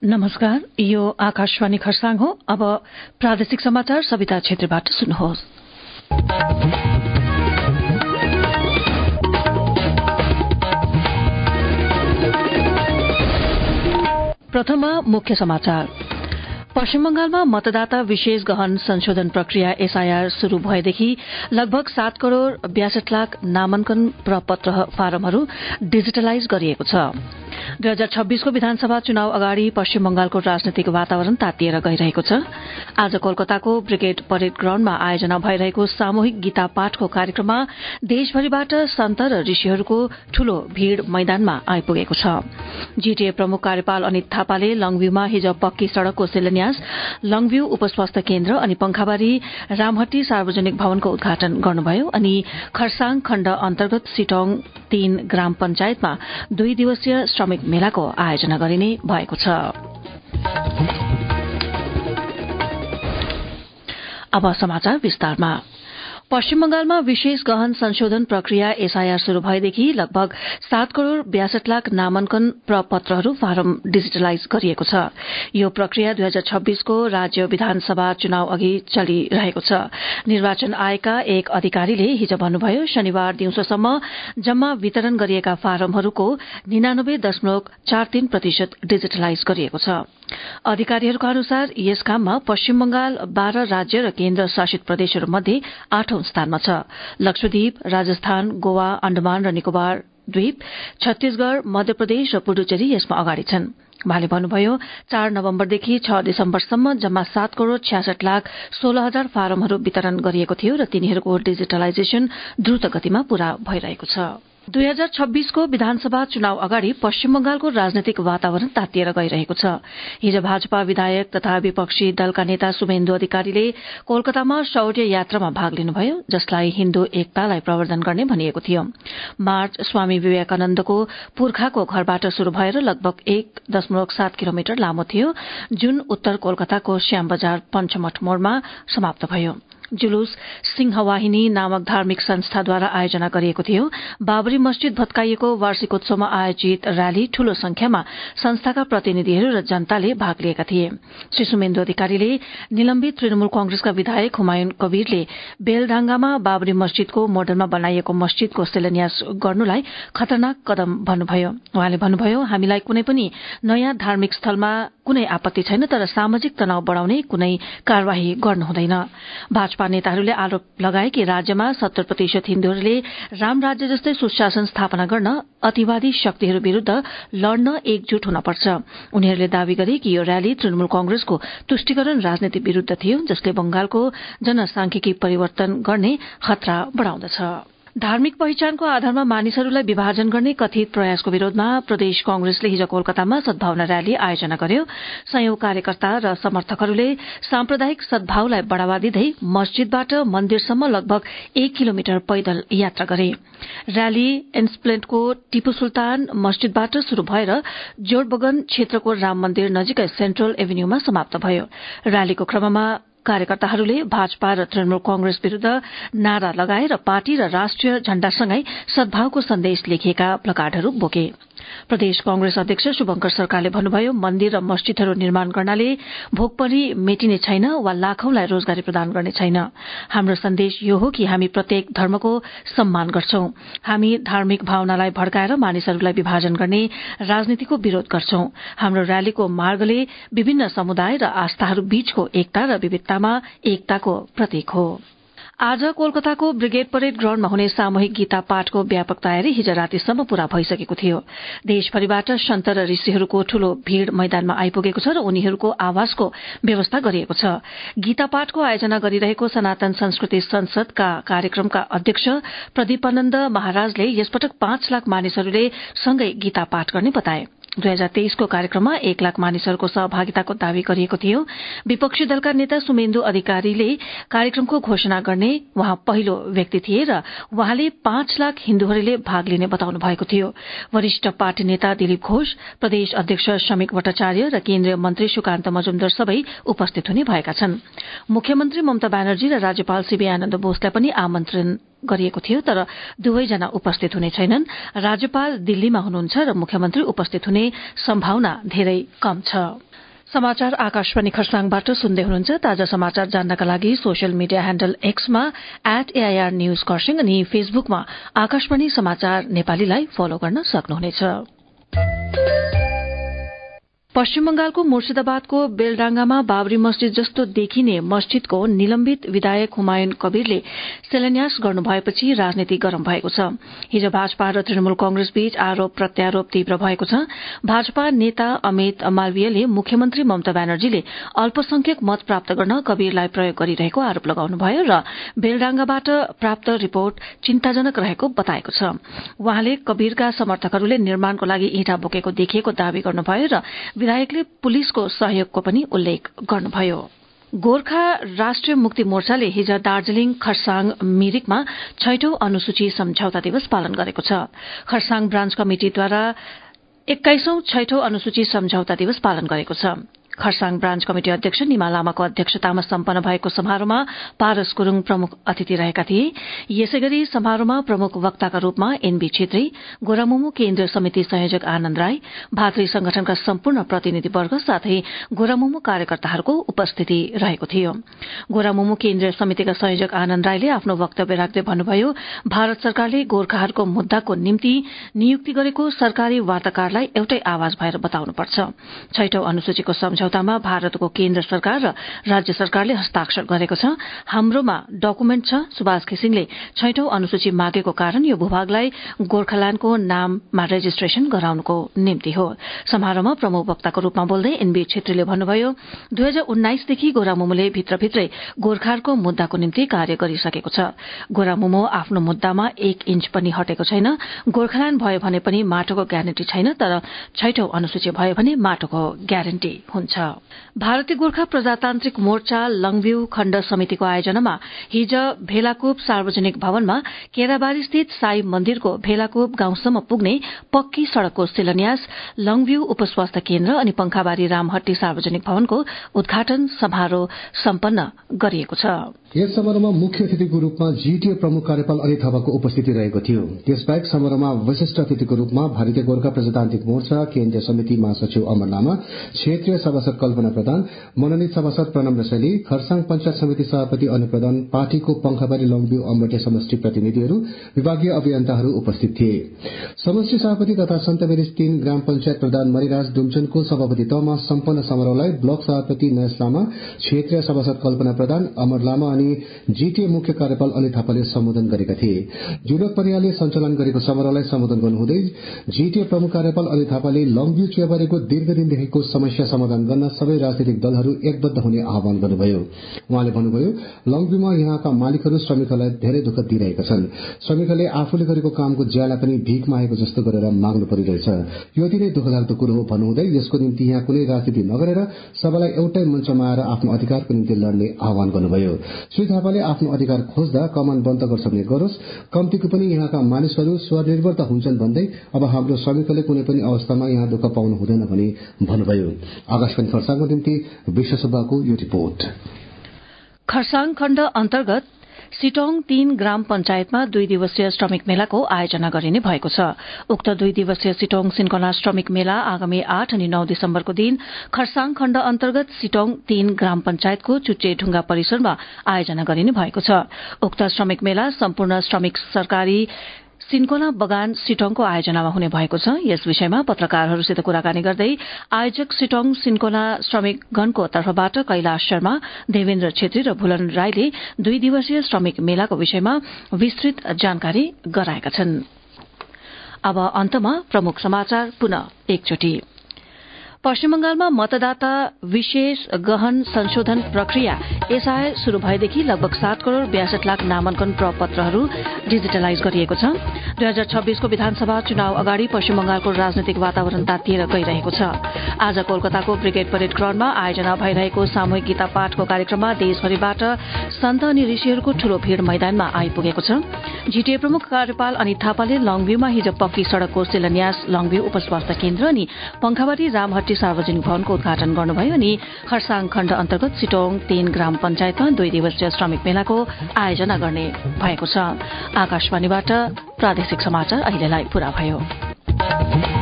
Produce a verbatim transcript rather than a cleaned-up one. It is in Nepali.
नमस्कार, यो आकाशवाणी खरसाङ हो। अब प्रादेशिक समाचार सविता क्षेत्रबाट सुन्नुहोस्। प्रथममा मुख्य समाचार। पश्चिम बंगालमा मतदाता विशेष गहन संशोधन प्रक्रिया एसआईआर शुरू भएदेखि लगभग सात करोड़ ब्यासठ लाख नामाङ्कन प्रपत्र फारमहरू डिजिटलाइज गरिएको छ। दुई हजार छब्बीसको विधानसभा चुनाव अगाडि पश्चिम बंगालको राजनैतिक वातावरण तातिएर गइरहेको छ। आज कोलकाताको ब्रिगेड परेड ग्राउण्डमा आयोजना भइरहेको सामूहिक गीता पाठको कार्यक्रममा देशभरिबाट सन्त र ऋषिहरूको ठूलो भीड़ मैदानमा आइपुगेको छ। जीटीए प्रमुख कार्यपाल अनित थापाले लङभ्यूमा हिज पक्की सड़कको शिलान्यास, लङभ्यू उपस्वास्थ्य केन्द्र अनि पंखाबारी रामहट्टी सार्वजनिक भवनको उद्घाटन गर्नुभयो अनि खरसाङ खण्ड अन्तर्गत सिटोङ तीन ग्राम पञ्चायतमा दुई दिवसीय श्रमिक मेलाको आयोजना गरिने भएको छ। अब समाचार विस्तारमा। पश्चिम बंगालमा विशेष गहन संशोधन प्रक्रिया एसआईआर शुरू भएदेखि लगभग सात करोड़ ब्यासठ लाख नामाङ्कन प्रपत्रहरू फारम डिजिटलाइज गरिएको छ। यो प्रक्रिया दुई हजार छब्बीसको राज्य विधानसभा चुनाव अघि चलिरहेको छ। निर्वाचन आयोगका एक अधिकारीले हिज भन्नुभयो, शनिबार दिउँसोसम्म जम्मा वितरण गरिएका फारमहरूको निनानब्बे दशमलव चार तीन प्रतिशत डिजिटलाइज गरिएको छ। अधिकारीहरूका अनुसार यस काममा पश्चिम बंगाल बाह्र राज्य र केन्द्र शासित प्रदेशहरू मध्ये आठौं स्थानमा छ। लक्षद्वीप, राजस्थान, गोवा, अण्डमान र निकोबार द्वीप, छत्तीसगढ़, मध्य प्रदेश र पुडुचेरी यसमा अगाडि छन्। उहाँले भन्नुभयो, चार नवम्बरदेखि छ दिसम्बरसम्म जम्मा सात करोड़ छ्यासठ लाख सोह्र हजार फारमहरू वितरण गरिएको थियो र तिनीहरूको डिजिटलाइजेशन द्रुत गतिमा पूरा भइरहेको छ। दुई हजार छब्बीसको विधानसभा चुनाव अगाडि पश्चिम बंगालको राजनैतिक वातावरण तातिएर गइरहेको छ। हिज भाजपा विधायक तथा विपक्षी दलका नेता शुभेन्दु अधिकारीले कोलकातामा शौर्य यात्रामा भाग लिनुभयो, जसलाई हिन्दू एकतालाई प्रवर्धन गर्ने भनिएको थियो। मार्च स्वामी विवेकानन्दको पुर्खाको घरबाट शुरू भएर लगभग एक दशमलव सात किलोमिटर लामो थियो, जुन उत्तर कोलकाताको श्याम बजार पञ्चमठ मोड़मा समाप्त भयो। जुलूस सिंहवाहिनी नामक धार्मिक संस्थाद्वारा आयोजना गरिएको थियो। बाबरी मस्जिद भत्काइएको वार्षिकोत्सवमा आयोजित रयाली ठूलो संख्यामा संस्थाका प्रतिनिधिहरू र जनताले भाग लिएका थिए। श्री सुमेन्दु अधिकारीले निलम्बित तृणमूल कंग्रेसका विधायक हुमायून कबीरले बेलडांगामा बाबरी मस्जिदको मोडलमा बनाइएको मस्जिदको शिलान्यास गर्नुलाई खतरनाक कदम भन्नुभयो। उहाँले भन्नुभयो, हामीलाई कुनै पनि नयाँ धार्मिक स्थलमा कुनै आपत्ति छैन, तर सामाजिक तनाव बढ़ाउने कुनै कार्यवाही गर्नु हुँदैन। भाजपा नेताहरूले आरोप लगाए कि राज्यमा सत्तर प्रतिशत हिन्दूहरूले राम राज्य जस्तै सुशासन स्थापना गर्न अतिवादी शक्तिहरू विरूद्ध लड्न एकजुट हुनपर्छ। उनीहरूले दावी गरे कि यो रयाली तृणमूल कंग्रेसको तुष्टिकरण राजनीति विरूद्ध थियो, जसले बंगालको जनसांख्यिकी परिवर्तन गर्ने खतरा बढ़ाउँदछ। धार्मिक पहिचानको आधारमा मानिसहरूलाई विभाजन गर्ने कथित प्रयासको विरोधमा प्रदेश कंग्रेसले हिज कोलकातामा सद्भावना रयाली आयोजना गर्यो। सयौं कार्यकर्ता र समर्थकहरूले साम्प्रदायिक सद्भावलाई बढ़ावा दिँदै मस्जिदबाट मन्दिरसम्म लगभग एक किलोमिटर पैदल यात्रा गरे। रयाली एन्सप्लेन्टको टिपू सुल्तान मस्जिदबाट शुरू भएर जोड़बगन क्षेत्रको राम मन्दिर नजिकै सेन्ट्रल एभिन्यूमा समाप्त भयो। रयालीको क्रममा कार्यकर्ताहरूले भाजपा र तृणमूल कंग्रेस विरूद्ध नारा लगाए र पार्टी र राष्ट्रिय झण्डासँगै सद्भावको सन्देश लेखिएका प्लकार्डहरू बोके। प्रदेश कंग्रेस अध्यक्ष शुभंकर सरकारले भन्नुभयो, मन्दिर र मस्जिदहरू निर्माण गर्नाले भोकपरी मेटिने छैन वा लाखौंलाई रोजगारी प्रदान गर्ने छैन। हाम्रो सन्देश यो हो कि हामी प्रत्येक धर्मको सम्मान गर्छौं। हामी धार्मिक भावनालाई भड्काएर मानिसहरूलाई विभाजन गर्ने राजनीतिको विरोध गर्छौं। हाम्रो रयालीको मार्गले विभिन्न समुदाय र आस्थाहरू बीचको एकता र विविधतामा एकताको प्रतीक हो। आज कोलकाताको ब्रिगेड परेड ग्राउण्डमा हुने सामूहिक गीता पाठको व्यापक तयारी हिज रातिसम्म पूरा भइसकेको थियो। देशभरिबाट सन्त र ऋषिहरूको ठूलो भीड़ मैदानमा आइपुगेको छ र उनीहरूको आवासको व्यवस्था गरिएको छ। गीता पाठको आयोजना गरिरहेको सनातन संस्कृति संसदका कार्यक्रमका अध्यक्ष प्रदीपानन्द महाराजले यसपटक पाँच लाख मानिसहरूले सँगै गीता पाठ गर्ने बताए। दुई हजार तेइसको कार्यक्रममा एक लाख मानिसहरूको सहभागिताको दावी गरिएको थियो। विपक्षी दलका नेता सुमेन्दु अधिकारीले कार्यक्रमको घोषणा गर्ने उहाँ पहिलो व्यक्ति थिए र उहाँले पाँच लाख हिन्दूहरूले भाग लिने बताउनु भएको थियो। वरिष्ठ पार्टी नेता दिलीप घोष, प्रदेश अध्यक्ष शमिक भट्टाचार्य र केन्द्रीय मन्त्री सुकान्त मजुमदार सबै उपस्थित हुने भएका छन्। मुख्यमन्त्री ममता ब्यानर्जी र राज्यपाल सीबी आनन्द बोसलाई पनि आमन्त्रण गरिएको थियो, तर दुवैजना उपस्थित हुने छैनन्। राज्यपाल दिल्लीमा हुनुहुन्छ र मुख्यमन्त्री उपस्थित हुने सम्भावना धेरै कम छ। समाचार आकाशवाणी खरसाङबाट सुन्दै हुनुहुन्छ। ताजा समाचार जान्नका लागि सोशल मिडिया ह्याण्डल एक्समा एट एआईआर न्यूज खरसाङ अनि फेसबुकमा आकाशवाणी समाचार नेपालीलाई फलो गर्न सक्नुहुनेछ। पश्चिम बंगालको मुर्शिदाबादको बेलडांगामा बाबरी मस्जिद जस्तो देखिने मस्जिदको निलम्बित विधायक हुमायून कबीरले शिलान्यास गर्नुभएपछि राजनीति गरम भएको छ। हिज भाजपा र तृणमूल कंग्रेस बीच आरोप प्रत्यारोप तीव्र भएको छ। भाजपा नेता अमित मालवीयले मुख्यमन्त्री ममता ब्यानर्जीले अल्पसंख्यक मत प्राप्त गर्न कबीरलाई प्रयोग गरिरहेको आरोप लगाउनुभयो र बेलडांगाबाट प्राप्त रिपोर्ट चिन्ताजनक रहेको बताएको छ। उहाँले कबीरका समर्थकहरूले निर्माणको लागि इँटा बोकेको देखिएको दावी गर्नुभयो र विधायकले पुलिसको सहयोगको पनि उल्लेख गर्नुभयो। गोर्खा राष्ट्रिय मुक्ति मोर्चाले हिज दार्जीलिङ खरसाङ मिरिकमा छैठौं अनुसूची सम्झौता दिवस पालन गरेको छ। खरसाङ ब्रान्च कमिटिद्वारा एक्काइसौं छैठौं अनुसूची सम्झौता दिवस पालन गरेको छ। खरसाङ ब्रान्च कमिटि अध्यक्ष निमा लामाको अध्यक्षतामा सम्पन्न भएको समारोहमा पारस गुरूङ प्रमुख अतिथि रहेका थिए। यसै गरी समारोहमा प्रमुख वक्ताका रूपमा एनबी छेत्री, गोरामुमु केन्द्रीय समिति संयोजक आनन्द राई, भातृ संगठनका सम्पूर्ण प्रतिनिधिवर्ग साथै गोरामुमु कार्यकर्ताहरूको उपस्थिति रहेको थियो। गोरामुमु केन्द्रीय समितिका संयोजक आनन्द राईले आफ्नो वक्तव्य राख्दै भन्नुभयो, भारत सरकारले गोर्खाहरूको मुद्दाको निम्ति नियुक्ति गरेको सरकारी वार्ताकारलाई एउटै आवाज भएर बताउनुपर्छ। छैठौं अनुसूचीको सम्झौतामा भारतको केन्द्र सरकार र राज्य सरकारले हस्ताक्षर गरेको छ। हाम्रोमा डकुमेन्ट छ। सुभाष घिसिङले छैठौं अनुसूची मागेको कारण यो भूभागलाई गोर्खाल्याण्डको नाममा रेजिस्ट्रेशन गराउनुको निम्ति हो। समारोहमा प्रमुख वक्ताको रूपमा बोल्दै एनबी छेत्रीले भन्नुभयो, दुई हजार उन्नाइसदेखि गोरामुमुले भित्रभित्रै गोर्खाहरूको मुद्दाको निम्ति कार्य गरिसकेको छ। गोरामुमु आफ्नो मुद्दामा एक इन्च पनि हटेको छैन। गोर्खाल्याण्ड भयो भने पनि माटोको ग्यारेन्टी छैन, तर छैठौं अनुसूची भयो भने माटोको ग्यारेन्टी हुन्छ। भारतीय गोर्खा प्रजातान्त्रिक मोर्चा लङभ्यू खण्ड समितिको आयोजनामा हिज भेलाकोप सार्वजनिक भवनमा केराबारी स्थित साई मन्दिरको भेलाकोप गाउँसम्म पुग्ने पक्की सड़कको शिलान्यास, लङभ्यू उपस्वास्थ्य केन्द्र अनि पंखाबारी रामहट्टी सार्वजनिक भवनको उद्घाटन समारोह सम्पन्न गरिएको छ। यस समारोहमा मुख्य अतिथिको रूपमा जीटीए प्रमुख कार्यपाल अनित थापाको उपस्थिति रहेको थियो। त्यसबाहेक समारोहमा विशिष्ट अतिथिको रूपमा भारतीय गोर्खा प्रजातान्त्रिक मोर्चा केन्द्रीय समिति महासचिव अमर लामा, क्षेत्रीय सभासद कल्पना प्रधान, मनोनित सभासद प्रणव रसाइली, खरसाङ पंचायत समिति सभापति अनु प्रधान, पार्टीको पंखाबारी लङभ्यू अमरटे समष्टि प्रतिनिधिहरू, विभागीय अभियन्ताहरू उपस्थित थिए। समष्टि सभापति तथा सन्तबेरी तीन ग्राम पंचायत प्रधान मणिराज डुम्चनको सभापतित्वमा सम्पन्न समारोहलाई ब्लक सभापति नयस लामा, क्षेत्रीय सभासद कल्पना प्रधान, अमर लामा अनि जीटीए मुख्य कार्यपाल अनित थापाले सम्बोधन गरेका थिए। जुलक परियारले सञ्चालन गरेको समारोहलाई सम्बोधन गर्नुहुँदै जीटीए प्रमुख कार्यपाल अनित थापाले लङभ्यू चियाबारीको दीर्घदिनदेखिको समस्या समाधान गर्न सबै राजनीतिक दलहरू एकबद्ध हुने आह्वान गर्नुभयो। उहाँले भन्नुभयो, लङभ्यूमा यहाँका मालिकहरू श्रमिकहरूलाई धेरै दुःख दिइरहेका छन्। श्रमिकहरूले आफूले गरेको कामको ज्याला पनि भीख मागेको जस्तो गरेर माग्नु परिरहेछ। यो अति नै दुःखलाग्दो कुरो हो भन्नुहुँदै यसको निम्ति यहाँ कुनै राजनीति नगरेर सबैलाई एउटै मञ्चमा आएर आफ्नो अधिकारको निम्ति लड्ने आह्वान गर्नुभयो। श्री थापाले आफ्नो अधिकार खोज्दा कमान बन्द गर्छ भने गरोस्, कम्तीको पनि यहाँका मानिसहरू स्वनिर्भर त हुन्छन् भन्दै अब हाम्रो श्रमिकले कुनै पनि अवस्थामा यहाँ दुःख पाउनु हुँदैन भनी भन्नुभयो। आकाशवाणी खरसाङको निम्ति विश्व सुब्बाको यो रिपोर्ट। खरसाङ खण्ड अन्तर्गत सिटोङ तीन ग्राम पंचायतमा दुई दिवसीय श्रमिक मेलाको आयोजना गरिने भएको छ। उक्त दुई दिवसीय सिटोङ सिन्कोना श्रमिक मेला आगामी आठ अनि नौ दिसम्बरको दिन खरसाङ खण्ड अन्तर्गत सिटोङ तीन ग्राम पंचायतको चुच्चे ढुंगा परिसरमा आयोजना गरिने भएको छ। उक्त श्रमिक मेला सम्पूर्ण श्रमिक सरकारी सिन्कोना बगान सिटोङको आयोजनामा हुने भएको छ। यस विषयमा पत्रकारहरूसित कुराकानी गर्दै आयोजक सिटोङ सिन्कोना श्रमिकगणको तर्फबाट कैलाश शर्मा, देवेन्द्र छेत्री र भुलन राईले दुई दिवसीय श्रमिक मेलाको विषयमा विस्तृत जानकारी गराएका छन्। अब अन्तमा प्रमुख समाचार पुनः एकचोटि। पश्चिम बंगालमा मतदाता विशेष गहन संशोधन प्रक्रिया एसआईआर शुरू भएदेखि लगभग सात करोड़ ब्यासठ लाख नामाङ्कन प्रपत्रहरू डिजिटलाइज गरिएको छ। दुई हजार छब्बीसको विधानसभा चुनाव अगाडि पश्चिम बंगालको राजनैतिक वातावरण तातिएर गइरहेको छ। आज कोलकाताको ब्रिगेड परेड ग्राउण्डमा आयोजना भइरहेको सामूहिक गीता पाठको कार्यक्रममा देशभरिबाट सन्त अनि ऋषिहरूको ठूलो भीड़ मैदानमा आइपुगेको छ। जीटीए प्रमुख कार्यपाल अनित थापाले लङभ्यूमा हिज पक्की सड़कको शिलान्यास, लङभ्यू उपस्वास्थ्य केन्द्र अनि पंखाबारी रामहट्टी सार्वजनिक भवनको उद्घाटन गर्नुभयो अनि खरसाङ खण्ड अन्तर्गत सिटोङ तीन ग्राम पंचायतमा दुई दिवसीय श्रमिक मेलाको आयोजना गर्ने भएको छ। आकाशवाणीबाट प्रादेशिक समाचार अहिलेलाई पूरा भयो।